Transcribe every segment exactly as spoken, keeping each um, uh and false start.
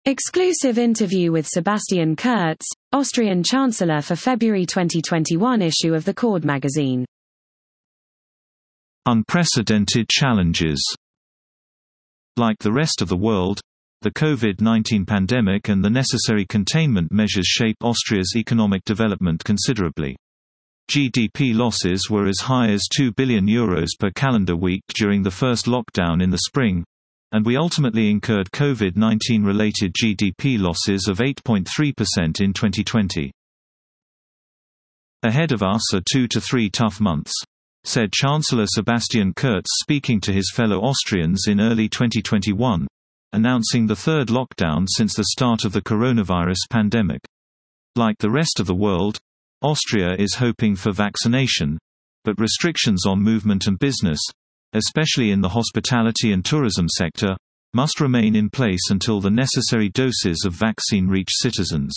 Exclusive interview with Sebastian Kurz, Austrian Chancellor for February twenty twenty-one issue of the Cord magazine. Unprecedented challenges. Like the rest of the world, the COVID nineteen pandemic and the necessary containment measures shape Austria's economic development considerably. G D P losses were as high as two billion euros per calendar week during the first lockdown in the spring, and we ultimately incurred COVID nineteen related G D P losses of eight point three percent in twenty twenty. Ahead of us are two to three tough months, said Chancellor Sebastian Kurz speaking to his fellow Austrians in early twenty twenty-one, announcing the third lockdown since the start of the coronavirus pandemic. Like the rest of the world, Austria is hoping for vaccination, but restrictions on movement and business, especially in the hospitality and tourism sector, must remain in place until the necessary doses of vaccine reach citizens.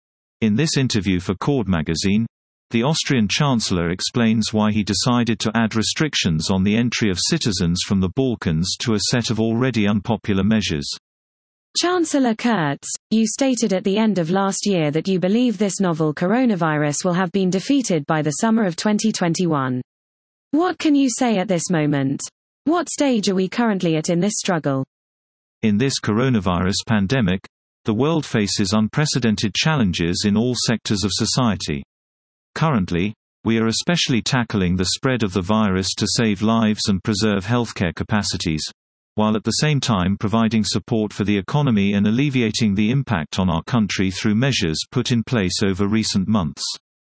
In this interview for Cord magazine, the Austrian Chancellor explains why he decided to add restrictions on the entry of citizens from the Balkans to a set of already unpopular measures. Chancellor Kurz, you stated at the end of last year that you believe this novel coronavirus will have been defeated by the summer of twenty twenty-one. What can you say at this moment? What stage are we currently at in this struggle? In this coronavirus pandemic, the world faces unprecedented challenges in all sectors of society. Currently, we are especially tackling the spread of the virus to save lives and preserve healthcare capacities, while at the same time providing support for the economy and alleviating the impact on our country through measures put in place over recent months.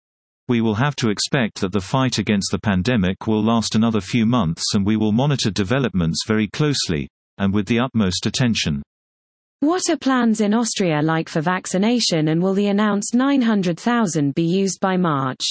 We will have to expect that the fight against the pandemic will last another few months, and we will monitor developments very closely, and with the utmost attention. What are plans in Austria like for vaccination, and will the announced nine hundred thousand be used by March?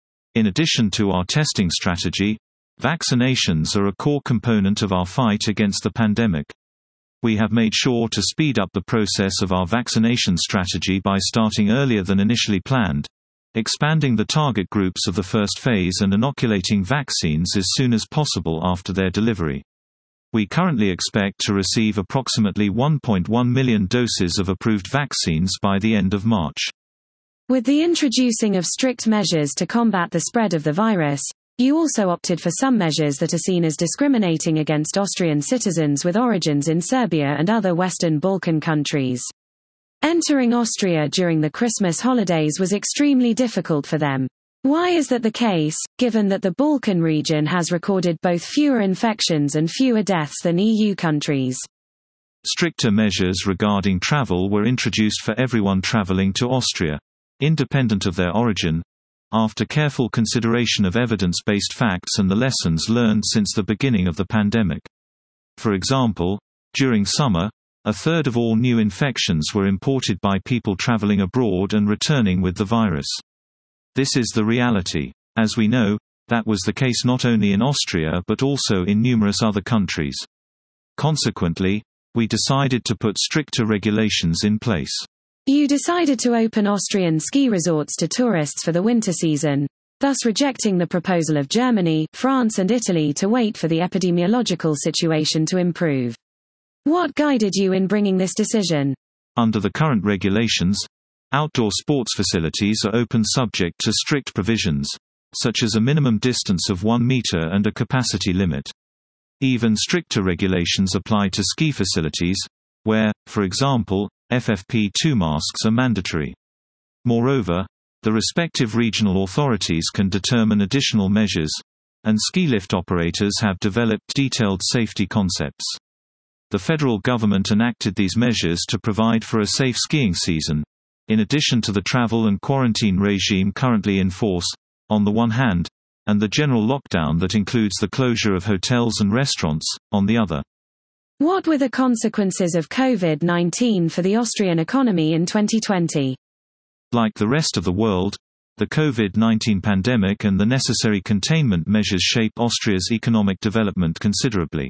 In addition to our testing strategy, vaccinations are a core component of our fight against the pandemic. We have made sure to speed up the process of our vaccination strategy by starting earlier than initially planned, expanding the target groups of the first phase and inoculating vaccines as soon as possible after their delivery. We currently expect to receive approximately one point one million doses of approved vaccines by the end of March. With the introducing of strict measures to combat the spread of the virus, you also opted for some measures that are seen as discriminating against Austrian citizens with origins in Serbia and other Western Balkan countries. Entering Austria during the Christmas holidays was extremely difficult for them. Why is that the case, given that the Balkan region has recorded both fewer infections and fewer deaths than E U countries? Stricter measures regarding travel were introduced for everyone traveling to Austria, independent of their origin, after careful consideration of evidence-based facts and the lessons learned since the beginning of the pandemic. For example, during summer, a third of all new infections were imported by people traveling abroad and returning with the virus. This is the reality. As we know, that was the case not only in Austria but also in numerous other countries. Consequently, we decided to put stricter regulations in place. You decided to open Austrian ski resorts to tourists for the winter season, thus rejecting the proposal of Germany, France and Italy to wait for the epidemiological situation to improve. What guided you in bringing this decision? Under the current regulations, outdoor sports facilities are open subject to strict provisions, such as a minimum distance of one meter and a capacity limit. Even stricter regulations apply to ski facilities, where, for example, F F P two masks are mandatory. Moreover, the respective regional authorities can determine additional measures, and ski lift operators have developed detailed safety concepts. The federal government enacted these measures to provide for a safe skiing season, in addition to the travel and quarantine regime currently in force, on the one hand, and the general lockdown that includes the closure of hotels and restaurants, on the other. What were the consequences of COVID nineteen for the Austrian economy in twenty twenty? Like the rest of the world, the COVID nineteen pandemic and the necessary containment measures shape Austria's economic development considerably.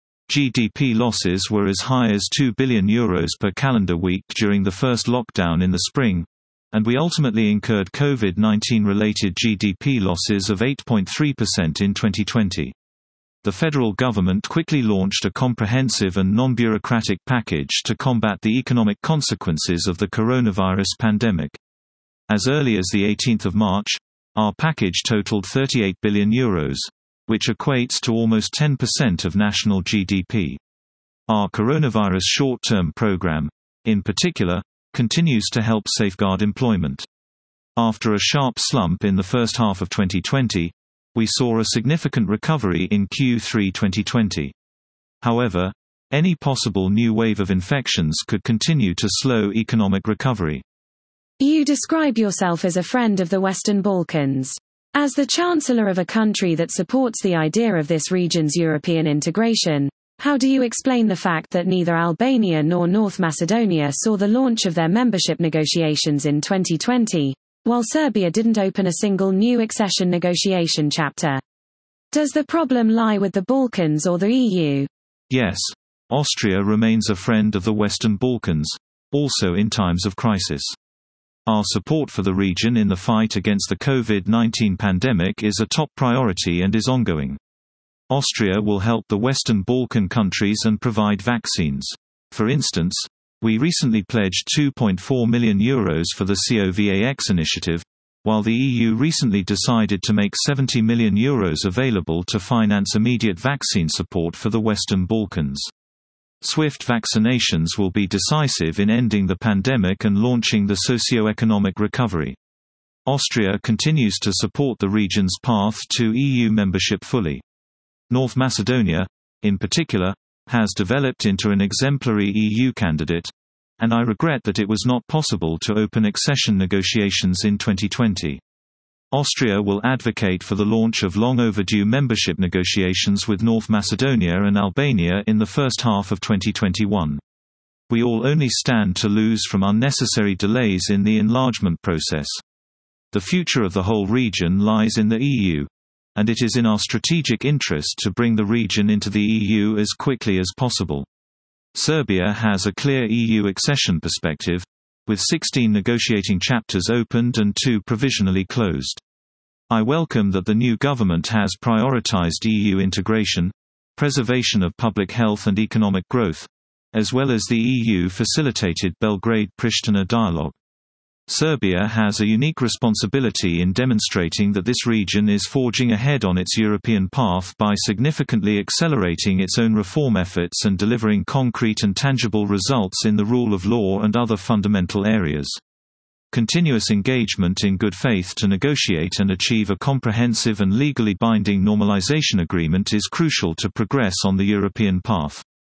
G D P losses were as high as two billion euros per calendar week during the first lockdown in the spring, and we ultimately incurred COVID nineteen related G D P losses of eight point three percent in twenty twenty. The federal government quickly launched a comprehensive and non-bureaucratic package to combat the economic consequences of the coronavirus pandemic. As early as the eighteenth of March, our package totaled thirty-eight billion euros, which equates to almost ten percent of national G D P. Our coronavirus short-term program, in particular, continues to help safeguard employment. After a sharp slump in the first half of twenty twenty, we saw a significant recovery in Q three twenty twenty. However, any possible new wave of infections could continue to slow economic recovery. You describe yourself as a friend of the Western Balkans. As the Chancellor of a country that supports the idea of this region's European integration, how do you explain the fact that neither Albania nor North Macedonia saw the launch of their membership negotiations in twenty twenty, while Serbia didn't open a single new accession negotiation chapter? Does the problem lie with the Balkans or the E U? Yes. Austria remains a friend of the Western Balkans, also in times of crisis. Our support for the region in the fight against the COVID nineteen pandemic is a top priority and is ongoing. Austria will help the Western Balkan countries and provide vaccines. For instance, we recently pledged two point four million euros for the COVAX initiative, while the E U recently decided to make seventy million euros available to finance immediate vaccine support for the Western Balkans. Swift vaccinations will be decisive in ending the pandemic and launching the socio-economic recovery. Austria continues to support the region's path to E U membership fully. North Macedonia, in particular, has developed into an exemplary E U candidate, and I regret that it was not possible to open accession negotiations in twenty twenty. Austria will advocate for the launch of long-overdue membership negotiations with North Macedonia and Albania in the first half of twenty twenty-one. We all only stand to lose from unnecessary delays in the enlargement process. The future of the whole region lies in the E U, and it is in our strategic interest to bring the region into the E U as quickly as possible. Serbia has a clear E U accession perspective, with sixteen negotiating chapters opened and two provisionally closed. I welcome that the new government has prioritized E U integration, preservation of public health and economic growth, as well as the E U-facilitated Belgrade-Pristina dialogue. Serbia has a unique responsibility in demonstrating that this region is forging ahead on its European path by significantly accelerating its own reform efforts and delivering concrete and tangible results in the rule of law and other fundamental areas. Continuous engagement in good faith to negotiate and achieve a comprehensive and legally binding normalization agreement is crucial to progress on the European path.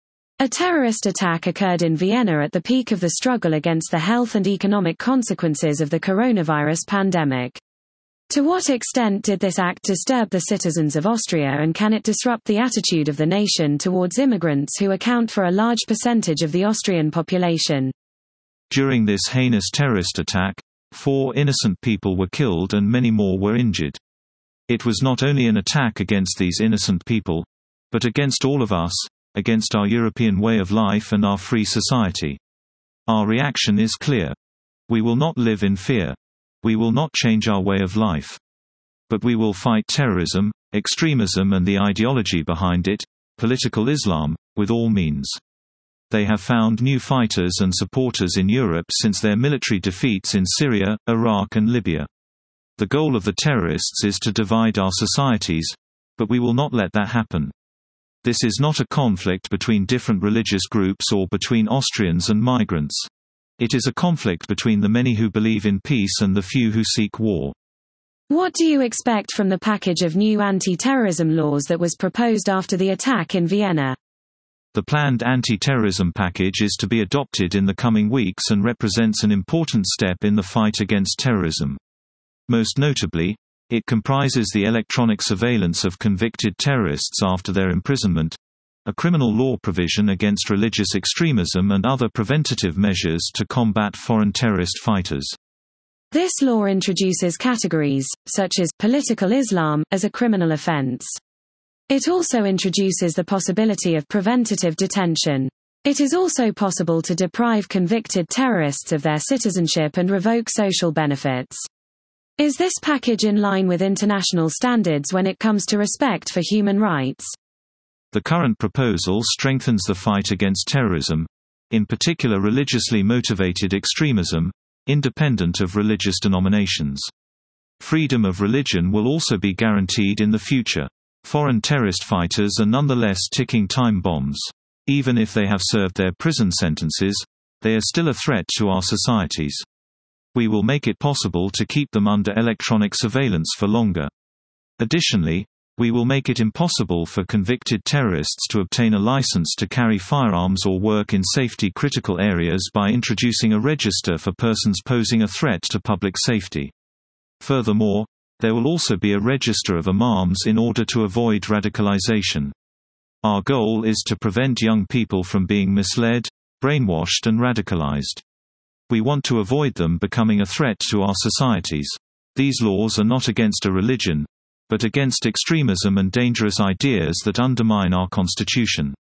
A terrorist attack occurred in Vienna at the peak of the struggle against the health and economic consequences of the coronavirus pandemic. To what extent did this act disturb the citizens of Austria, and can it disrupt the attitude of the nation towards immigrants who account for a large percentage of the Austrian population? During this heinous terrorist attack, four innocent people were killed and many more were injured. It was not only an attack against these innocent people, but against all of us, against our European way of life and our free society. Our reaction is clear. We will not live in fear. We will not change our way of life. But we will fight terrorism, extremism and the ideology behind it, political Islam, with all means. They have found new fighters and supporters in Europe since their military defeats in Syria, Iraq and Libya. The goal of the terrorists is to divide our societies, but we will not let that happen. This is not a conflict between different religious groups or between Austrians and migrants. It is a conflict between the many who believe in peace and the few who seek war. What do you expect from the package of new anti-terrorism laws that was proposed after the attack in Vienna? The planned anti-terrorism package is to be adopted in the coming weeks and represents an important step in the fight against terrorism. Most notably, it comprises the electronic surveillance of convicted terrorists after their imprisonment, a criminal law provision against religious extremism and other preventative measures to combat foreign terrorist fighters. This law introduces categories, such as political Islam, as a criminal offense. It also introduces the possibility of preventative detention. It is also possible to deprive convicted terrorists of their citizenship and revoke social benefits. Is this package in line with international standards when it comes to respect for human rights? The current proposal strengthens the fight against terrorism, in particular religiously motivated extremism, independent of religious denominations. Freedom of religion will also be guaranteed in the future. Foreign terrorist fighters are nonetheless ticking time bombs. Even if they have served their prison sentences, they are still a threat to our societies. We will make it possible to keep them under electronic surveillance for longer. Additionally, we will make it impossible for convicted terrorists to obtain a license to carry firearms or work in safety-critical areas by introducing a register for persons posing a threat to public safety. Furthermore, there will also be a register of imams in order to avoid radicalization. Our goal is to prevent young people from being misled, brainwashed and radicalized. We want to avoid them becoming a threat to our societies. These laws are not against a religion, but against extremism and dangerous ideas that undermine our constitution.